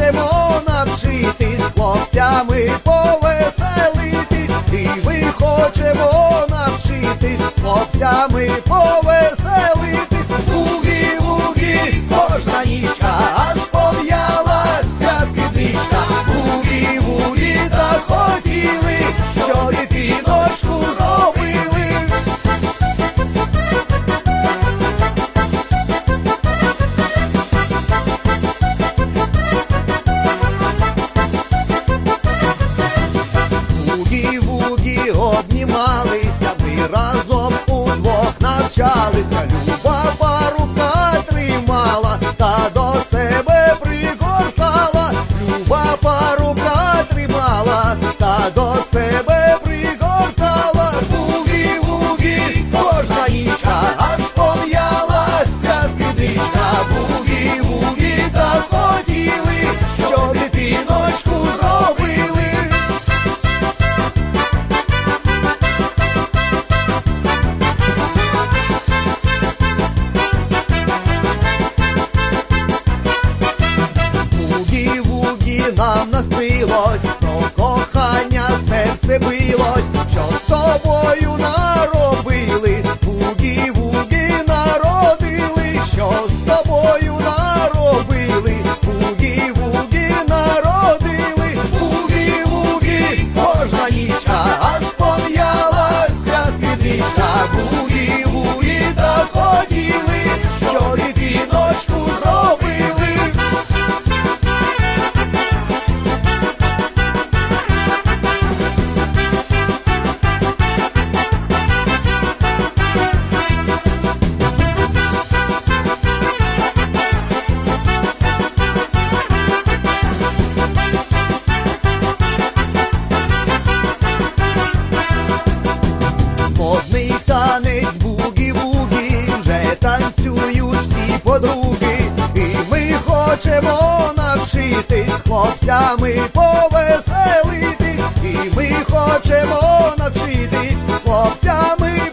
хочемо навчитись, з хлопцями повеселитись, і ми хочемо навчитись, з хлопцями повеселитись. Бугі-вугі, кожна нічка, аж пом'ялася спідничка. Бугі-вугі, так хотіли, що дитиночку зробили. Бугі-вугі, обнімалися, ми разом удвох навчалися. Люба парубка тримала, та до себе пригортала. Люба парубка тримала, та до себе пригортала. Бугі-вугі, кожна нічка, аж пом'ялася спідничка. Бугі-вугі, так хотіли, що дитиночку зробили. Бугі-вугі, нам наснилось, про кохання серце билось, що з тобою наробили. Бугі-вугі, народили, що з тобою наробили. Бугі-вугі, народили. Бугі-вугі, кожна нічка, аж пом'ялася спідничка. Бугі-вугі, так хотіли, що дитиночку зробили. Модний танець бугі-вугі, вже танцюють всі подруги, і ми хочемо навчитись, з хлопцями повеселитись, і ми хочемо навчитись, з хлопцями